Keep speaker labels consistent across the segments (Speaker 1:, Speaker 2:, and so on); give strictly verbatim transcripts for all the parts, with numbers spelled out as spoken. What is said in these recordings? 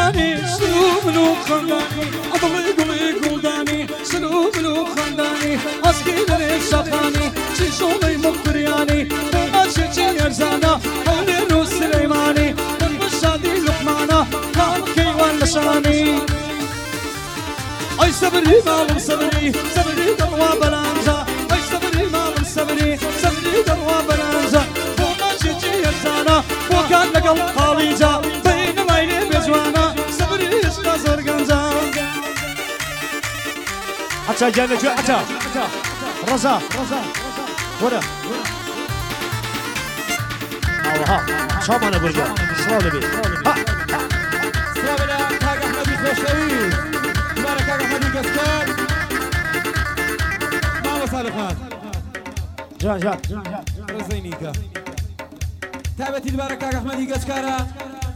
Speaker 1: خنداني سلوب لو خنداني أضلي قلي قلداني سلوب لو خنداني أسكي لي شخاني شيشولي مقرياني وماشي يرزانا حولي روس سليماني المشادي لقمانا كان كيوان لشاني أي صبري مالم صبري صبري دوا بلانجا أي صبري مالم صبري صبري دوا بلانجا وماشي يرزانا وكان لقل قاليجا بين مايلي بجوانا صبري إشنا زرقنجا
Speaker 2: حتى جانا جو حتى رزا رزا ورا الله شو معنا برجع صلاة النبي ها
Speaker 3: صلاة النبي كاك أحمد الخشوي مبارك كاك أحمد القسكار ماما صالحات
Speaker 2: جان جان
Speaker 3: رزينيكا تابتي مبارك كاك أحمد القسكارة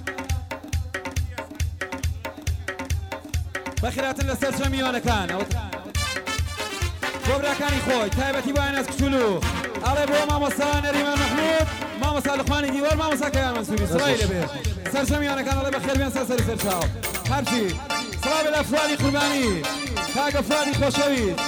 Speaker 3: بخيرات لسر شميوانا كان بۆبرا کانی خۆی تایبەتی بۆ ئەنەس کچولو ئەڵێ بۆ مامۆستا نەریمان مەحموود مامۆستا لوقمانی دیوار مامۆستا کەیان مەنسووری سڵای لەبێت سەرجەمیوانەکان ئەڵێ بەخێر بێن سەر سەری سەرچاو هەرچی سڵاو بێ لە فوادی قوربانی کاگە فوادی خۆشەویست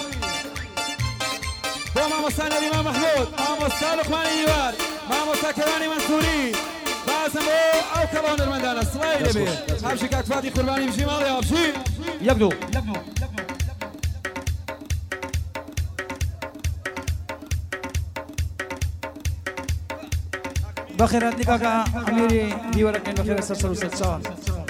Speaker 3: بۆ مامۆستا نەریمان مەحموود مامۆستا لوقمانی دیوار مامۆستا کەوانی مەنسووری باسم بۆ ئەو کەڵەو نەرمەندانە سڵای لەبێت هەرچی کاک فوادی قوربانی بژی ماڵێ بژی
Speaker 2: یەک دوو بخيرات نكاكا أميري ديورك إن بخير سرسل وسرسال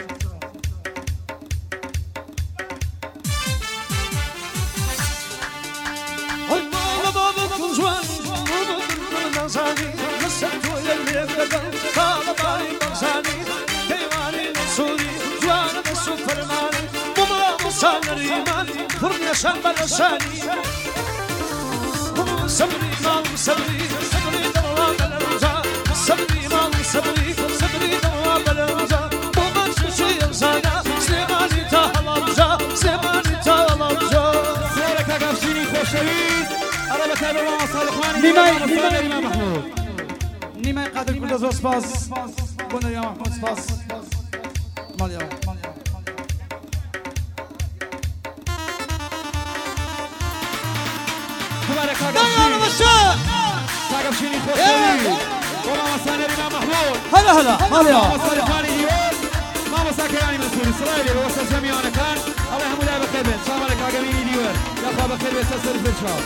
Speaker 1: صبري ما صبري صبري دوام الأرجاء صبري ما صبري صبري دوام الأرجاء ومشي يرزانا سليماني تاهل أرجاء سليماني تاهل أرجاء
Speaker 3: سيرك أقفشيني خوشويت أنا بتابع مع صالحواني
Speaker 2: نيماي
Speaker 3: نيماي نيماي محمود
Speaker 2: نيماي قادر كل زوج سباس قلنا يا محمود سباس مال يا
Speaker 3: تاقفشيني خوشويت وماما ساني ريمان محمود
Speaker 2: هلا هلا ماليا
Speaker 3: ماما صالحواني ديوان ماما ساكراني منصوري سرايلي ووصل جميعنا كان الله يحمد الله بخير بين سلام عليك عقميني ديوان يا أخوة بخير بين سلسل الفرشاو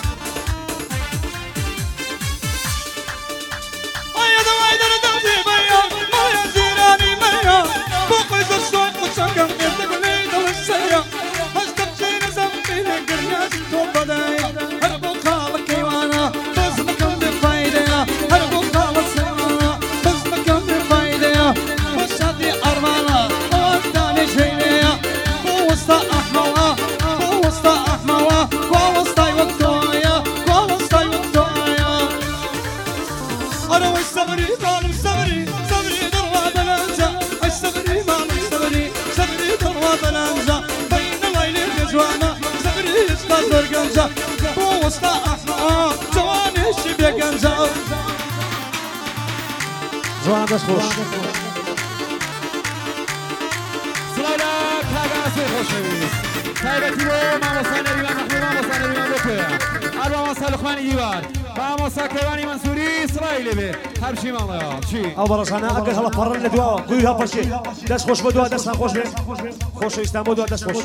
Speaker 1: أيا دوايدا رداتي ميا ميا زيراني ميا بوقي زرشوي قصاقا قردك ليدا والسيا هستبشيني زمبي لقرناش توبا دايا هربو خالك كيوانا بزمكم بفايديا هربو خالك سيوانا بزمكم بفايديا وشادي أرمانا ووستاني شينيا ووستا أحموا ووستا أحموا ووستا يوكتويا ووستا يوكتويا أنا والصبري ظالم صبري صبري دروا بلانجا الصبري مالي صبري صبري دروا بلانجا بين ليلي بجوانا صبري استاذر قنجا بوستا أحمى جواني شبه قنجا
Speaker 2: جوان بس خوش
Speaker 3: سلايلك هاقا أسوي خوشويست تايبتي بو ماما ساني ريمان محمود ماما ساني ريمان بكويا أربع ماما لقماني ديوار ماما ساكراني منصوري سرايلي بي هرشي ماما شي
Speaker 2: أو برسانا أقل هلا فرر لدوا قويها برشي دست خوش بدوا دست خوش بي خوش يستان بدوا دست خوش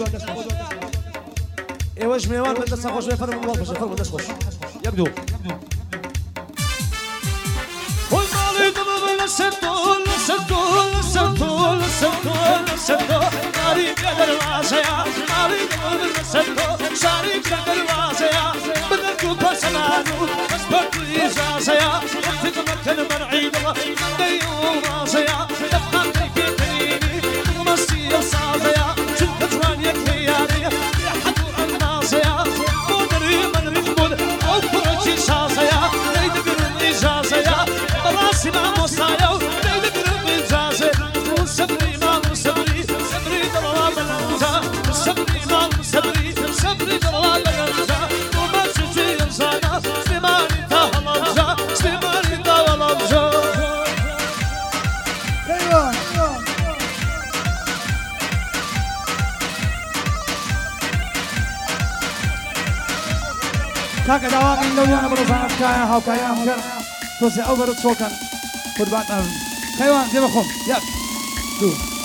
Speaker 2: إيواج ميوان من دست خوش بي فرر من برشي فرر من دست خوش يبدو
Speaker 1: والمالي دبب لسدو لسدو لسدو لسدو لسدو ناري بيدر واسيا ناري دبب لسدو شاري بيدر واسيا بدركو بسمانو بس بكري جاسيا تتمكن مرعيد ديو راسيا تبقى في كريمي ومسي صافيا شنت جوانيا كياريا يحدو الناصيا ودري من رحمود وفرجي شاسيا ليدقر الإجازيا براسي ما مصايا ليدقر الإجازي وصبري ما صبري صبري دروا بلانجا صبري ما صبري صبري دروا بلانجا
Speaker 2: کاکە داواکەین لەویانە بەڕۆژانە تکایە هاوکاریان بکەن تۆزێ ئەو بەرە چۆکەن قوربان ئەم کەیوان دێ بە خۆم یەک دوو